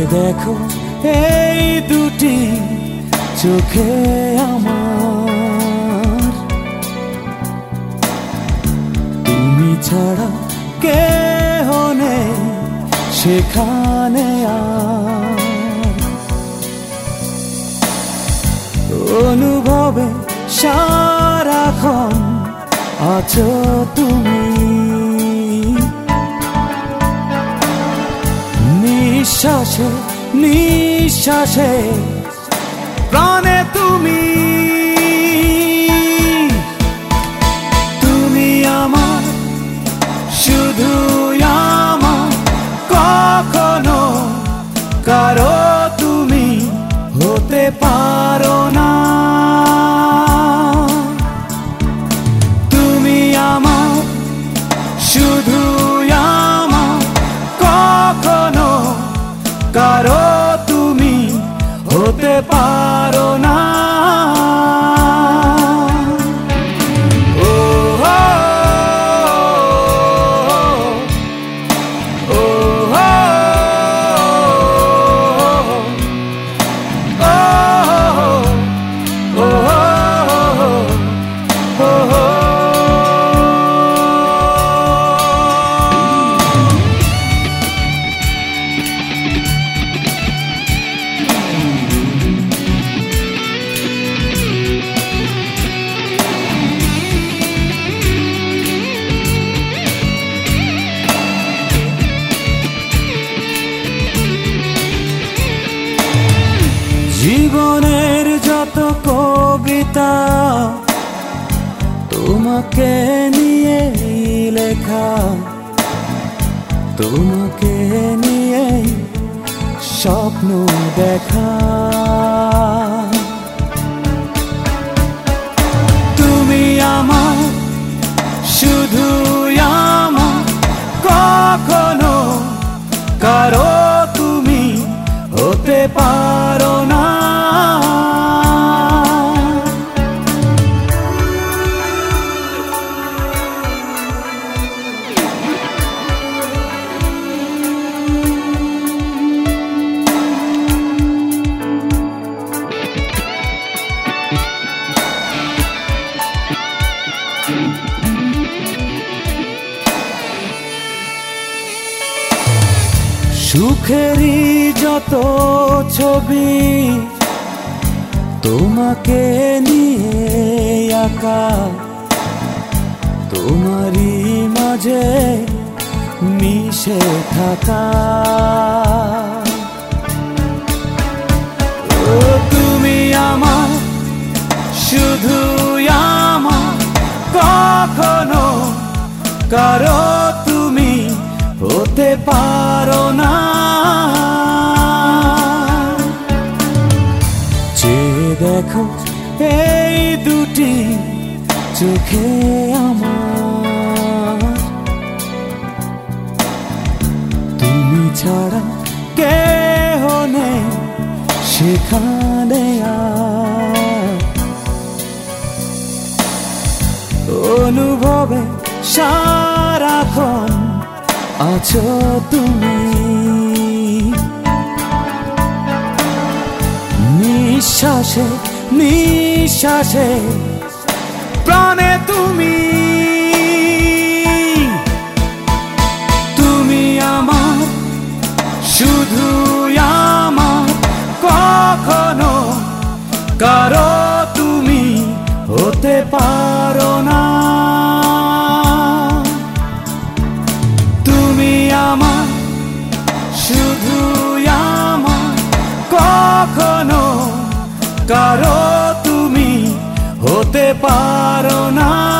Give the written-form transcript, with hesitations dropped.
দেখো এই দুটি চোখে আমার, তুমি ছাড়া কেহ নেই সেখানে আর। অনুভবে সারাক্ষণ আছো তুমি, নিঃশ্বাসে নিঃশ্বাসে প্রাণে তুমি। তুমি আমার, শুধু আমার, কখনো কারো তুমি হতে পারো না। তুমি আমার, শুধু আমার, কখনো কারো তুমি হতে পারো না। জীবনের যত কবিতা তোমাকে নিয়ে লেখা, তোমাকে নিয়ে স্বপ্ন দেখা। তুমি আমার, শুধু আমার, কখনো কারো তুমি হতে পারো না। সুখেরই যত ছবি তোমাকে নিয়ে আঁকা, তোমারই মাঝে মিশে থাকা। ও তুমি আমার, শুধু আমার, কখনো কারো তুমি হতে পারো না। চেয়ে দেখো এই দুটি চোখে আমার, তুমি ছাড়া কেহ নেই সেখানে আর। অনুভবে সারাক্ষণ আছো তুমি, নিঃশ্বাসে নিঃশ্বাসে প্রাণে তুমি। তুমি আমার, শুধু আমার, কখনো কারো তুমি হতে পারো না। তুমি আমার, শুধু আমার, কখনো কারো তুমি হতে পারো না।